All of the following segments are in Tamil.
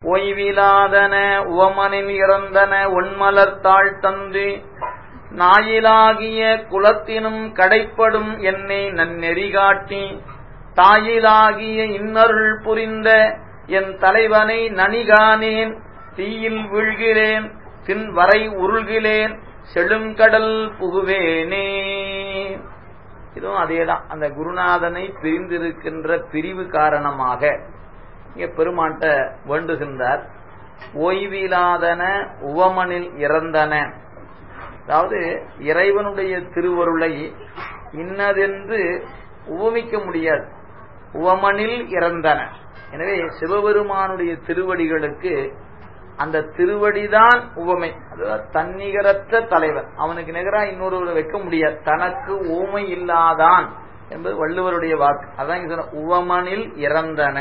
ஓய்விலாதன உவமனில் இறந்தன ஒன்மலர்த்தாள் தந்து நாயிலாகிய குலத்தினும் கடைப்படும் என்னை நன்னெறி காட்டி தாயிலாகிய இன்னருள் புரிந்த என் தலைவனை நனிகானேன் தீயில் வீழ்கிறேன் தின்வரை உருள்கிறேன் செழுங்கடல் புகுவேனே. இதுவும் அதேதான். அந்த குருநாதனை பிரிந்திருக்கின்ற பிரிவு காரணமாக இங்க பெருமான்ட்ட வேண்டுகின்றார். ஓய்விலாதன உவமனில் இறந்தன, அதாவது இறைவனுடைய திருவருளை இன்னதென்று உவமிக்க முடியாது. உவமனில் இறந்தன. எனவே சிவபெருமானுடைய திருவடிகளுக்கு அந்த திருவடிதான் உவமை. அதாவது தன்னிகரற்ற தலைவர், அவனுக்கு நிகராக இன்னொரு வைக்க முடியாது. தனக்கு ஊமை இல்லாதான் என்பது வள்ளுவருடைய வாக்கு. அதான் உவமனில் இறந்தன.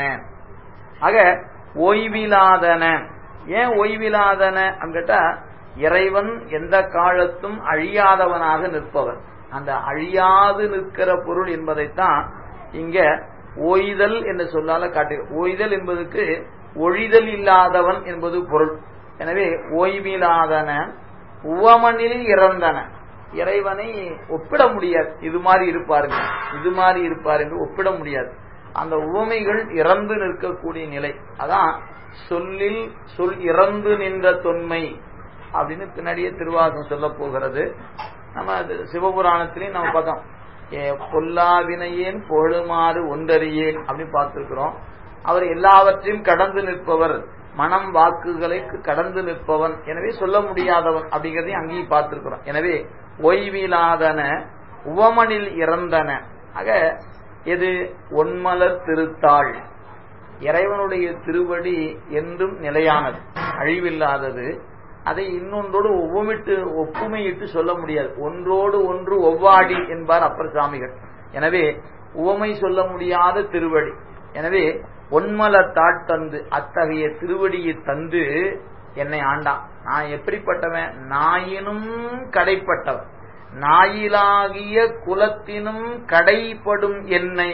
ஆக ஓய்விலாதன. ஏன் ஓய்விலாதன கேட்டா, இறைவன் எந்த காலத்தும் அழியாதவனாக நிற்பவன். அந்த அழியாது நிற்கிற பொருள் என்பதைத்தான் இங்க ஓய்தல் என்று சொல்லால காட்டு. ஓய்தல் என்பதற்கு ஒழிதல் இல்லாதவன் என்பது பொருள். எனவே ஓய்விலாதன உவமனில் இறந்தன. இறைவனை ஒப்பிட முடியாது. இது மாதிரி இருப்பாருங்க, இது மாதிரி இருப்பார் என்று ஒப்பிட முடியாது. அந்த உவமைகள் இறந்து நிற்கக்கூடிய நிலை. அதான் சொல்லில் சொல் இறந்து நின்ற தொன்மை அப்படின்னு பின்னாடியே திருவாசகம் சொல்ல போகிறது. நம்ம அது சிவபுராணத்திலையும் நம்ம பார்த்தோம். பொல்லாவினையேன் பொழுமாறு ஒன்றறியேன் அப்படின்னு பார்த்திருக்கிறோம். அவர் எல்லாவற்றையும் கடந்து நிற்பவர், மனம் வாக்குகளை கடந்து நிற்பவன், எனவே சொல்ல முடியாதவன் அப்படிங்கிறதையும் அங்கேயும் பார்த்திருக்கிறோம். எனவே ஓய்விலாதன உவமனில் இறந்தன. ஆக எது ஒன்மலர் திருத்தாள், இறைவனுடைய திருவடி என்றும் நிலையானது, அழிவில்லாதது. அதை இன்னொன்றோடு ஒப்புமையிட்டு சொல்ல முடியாது. ஒன்றோடு ஒன்று ஒவ்வாடி என்பார் அப்பர் சாமிகள். எனவே உவமை சொல்ல முடியாத திருவடி. எனவே ஒன்மலர்த்தாள் தந்து, அத்தகைய திருவடியை தந்து என்னை ஆண்டான். நான் எப்படிப்பட்டவன்? நாயினும் கடைப்பட்டவன், நாயிலாகிய குலத்தினும் கடைப்படும் என்னை.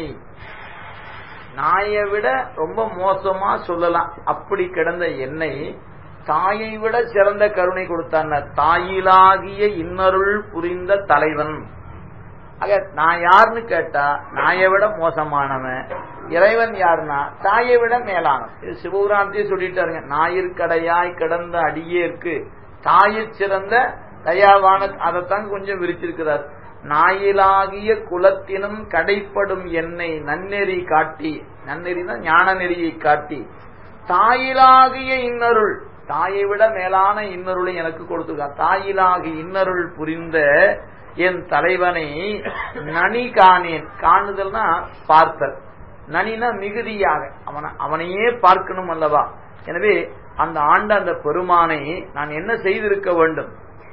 நாயை விட ரொம்ப மோசமா சொல்லலாம், அப்படி கிடந்த என்னை தாயை விட சிறந்த கருணை கொடுத்தான். தாயிலாகிய இன்னருள் புரிந்த தலைவன். ஆக நான் யாருன்னு கேட்டா, நாயை விட மோசமானவன். இறைவன் யாருன்னா தாயை விட மேலானவன். இது சிவபுராணத்தையே சொல்லிட்டாருங்க. ஞாயிற்கடையாய் கிடந்த அடியேற்கு தாயிற் சிறந்த தயாவான, அதைத்தான் கொஞ்சம் விரிச்சிருக்கிறார். நாயிலாகிய குலத்தினும் கடைப்படும் என்னை நன்னெறி காட்டி, நன்னெறினா ஞான நெறியை காட்டி, தாயிலாகிய இன்னருள், தாயை விட மேலான இன்னருளை எனக்கு கொடுத்துருக்கான். தாயிலாகிய இன்னருள் புரிந்த என் தலைவனை நனி காணேன். காணுதல்னா பார்த்தல், நனினா மிகுதியாக அவனையே பார்க்கணும் அல்லவா. எனவே அந்த ஆண்ட அந்த பெருமானை நான் என்ன செய்திருக்க வேண்டும்,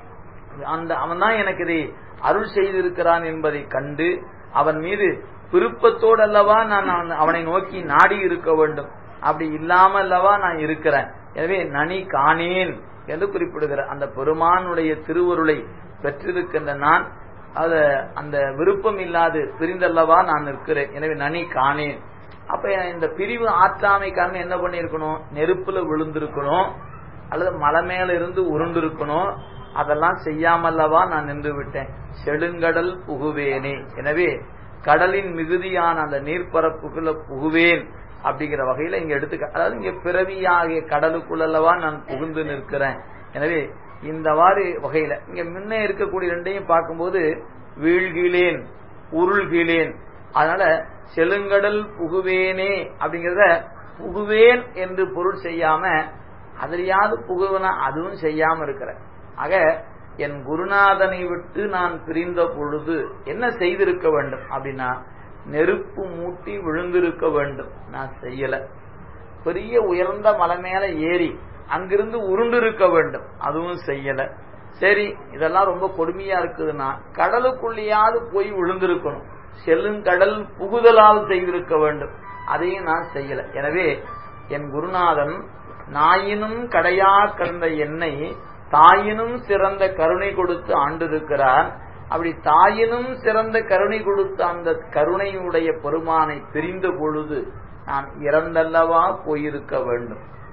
அவன் தான் எனக்கு இதை அருள் செய்திருக்கிறான் என்பதை கண்டு அவன் மீது விருப்பத்தோடு அல்லவா நான் அவனை நோக்கி நாடி இருக்க வேண்டும். அப்படி இல்லாம அல்லவா நான் இருக்கிறேன். எனவே நனி காணேன் என்று குறிப்பிடுகிற அந்த பெருமானுடைய திருவருளை பெற்றிருக்கின்ற நான் அந்த விருப்பம் இல்லாது பிரிந்தல்லவா நான் இருக்கிறேன். எனவே நனி காணேன். அப்ப இந்த பிரிவு ஆற்றாமை காரணம் என்ன பண்ணிருக்கணும்? நெருப்புல விழுந்திருக்கணும், அல்லது மலை மேல இருந்து உருண்டு இருக்கணும். அதெல்லாம் செய்யாமல்லவா நான் நின்று விட்டேன். செழுங்கடல் புகுவேனே. எனவே கடலின் மிகுதியான அந்த நீர்ப்பரப்புக்குள்ள புகுவேன் அப்படிங்கிற வகையில இங்க எடுத்துக்க, அதாவது இங்க பிறவியாகிய கடலுக்குள்ளவா நான் புகுந்து நிற்கிறேன். எனவே இந்த வகையில இங்க முன்னே இருக்கக்கூடிய ரெண்டையும் பார்க்கும்போது வீழ்கிலேன் உருள்கிலேன். அதனால செழுங்கடல் புகுவேனே அப்படிங்கிறத புகுவேன் என்று பொருள் செய்யாம அதிலையாவது புகுவனா அதுவும் செய்யாம இருக்கிற. ஆக என் குருநாதனை விட்டு நான் பிரிந்த பொழுது என்ன செய்திருக்க வேண்டும் அப்படின்னா, நெருப்பு மூட்டி விழுந்திருக்க வேண்டும். நான் செய்யல. பெரிய உயர்ந்த மலை மேல ஏறி அங்கிருந்து உருண்டு இருக்க வேண்டும், அதுவும் செய்யல. சரி, இதெல்லாம் ரொம்ப கொடுமையா இருக்குதுன்னா கடலுக்குள்ளேயாவது போய் விழுந்திருக்கணும், செல்லுங்கடல் புகுதலால் செய்திருக்க வேண்டும், அதையும் நான் செய்யல. எனவே என் குருநாதன் நாயினும் கடையா கலந்த என்னை தாயினும் சிறந்த கருணை கொடுத்து ஆண்டிருக்கிறார். அப்படி தாயினும் சிறந்த கருணை கொடுத்த அந்த கருணையுடைய பெருமானை பிரிந்த பொழுது நான் இறந்தல்லவா போயிருக்க வேண்டும்.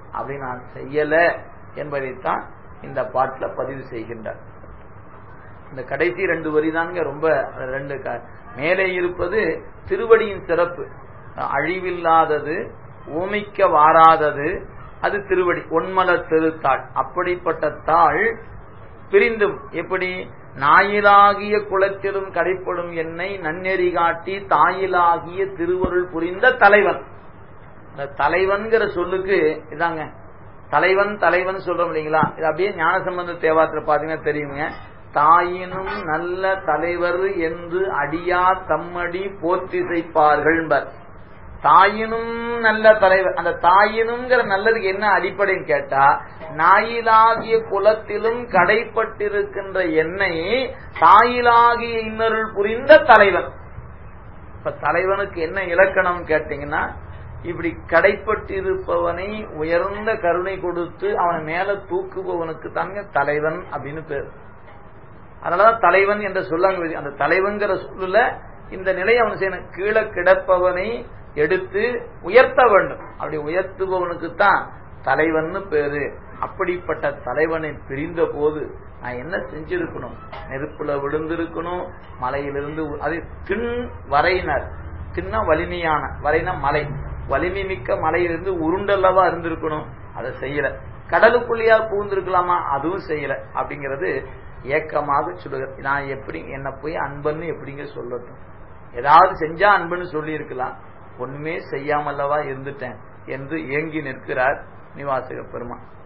அப்படி நான் செய்யல என்பதைத்தான் இந்த பாட்டுல பதிவு செய்கின்றார். இந்த கடைசி 2 வரி தாங்க ரொம்ப 2 மேலே இருப்பது திருவடியின் சிறப்பு. அழிவில்லாதது, ஓமிக்க வாராதது, அது திருவடி ஒன்மலர் திருத்தாள். அப்படிப்பட்ட தாள் பிரிந்தும் எப்படி நாயிலாகிய குலத்திலும் கடைப்படும் என்னை நன்னெறி காட்டி தாயிலாகிய திருவருள் புரிந்த தலைவன். இந்த தலைவன்கிற சொல்லுக்கு இதாங்க தலைவன் தலைவன் சொல்றோம் இல்லைங்களா, இது அப்படியே ஞானசம்பந்த தேவாரத்துல பாத்தீங்கன்னா தெரியுங்க. தாயினும் நல்ல தலைவர் என்று அடியா தம்மடி போற்றிசைப்பார்கள். தாயினும் நல்ல தலைவர். அந்த தாயினுங்கிற நல்லதுக்கு என்ன அடிப்படைன்னு கேட்டா, நாயிலாகிய குலத்திலும் கடைப்பட்டிருக்கின்ற என்னை தாயிலாகிய இன்னருள் புரிந்த தலைவன். இப்ப தலைவனுக்கு என்ன இலக்கணம் கேட்டீங்கன்னா, இப்படி கடைப்பட்டிருப்பவனை உயர்ந்த கருணை கொடுத்து அவனை மேல தூக்குபவனுக்கு தாங்க தலைவன் அப்படின்னு பேர். அதனாலதான் தலைவன் என்ற சொல்லாங்க. அந்த தலைவன்கிற சொல்லுல இந்த நிலையை அவன் செய்யணும். கீழே கிடப்பவனை எடுத்து உயர்த்த வேண்டும். அப்படி உயர்த்துபவனுக்கு தான் தலைவன் பேரு. அப்படிப்பட்ட தலைவனை பிரிந்த போது நான் என்ன செஞ்சிருக்கணும்? நெருப்புல விழுந்திருக்கணும், மலையிலிருந்து அது திண் வரையினர். தின்ன வலிமையான, வரைனா மலை, வலிமை மிக்க மலையிலிருந்து உருண்டல்லவா இருந்திருக்கணும். அதை செய்யல. கடலுக்குள்ளேயா பூந்திருக்கலாமா? அதுவும் செய்யல. அப்படிங்கிறது ஏக்கமாக சொல்லுகிறது. நான் எப்படி என்ன போய் அன்பன்னு எப்படிங்க சொல்லட்டும்? ஏதாவது செஞ்சா அன்புன்னு சொல்லி இருக்கலாம், ஒண்ணுமே செய்யாமல்லவா இருந்துட்டேன் என்று ஏங்கி நிற்கிறார் மணிவாசக பெருமான்.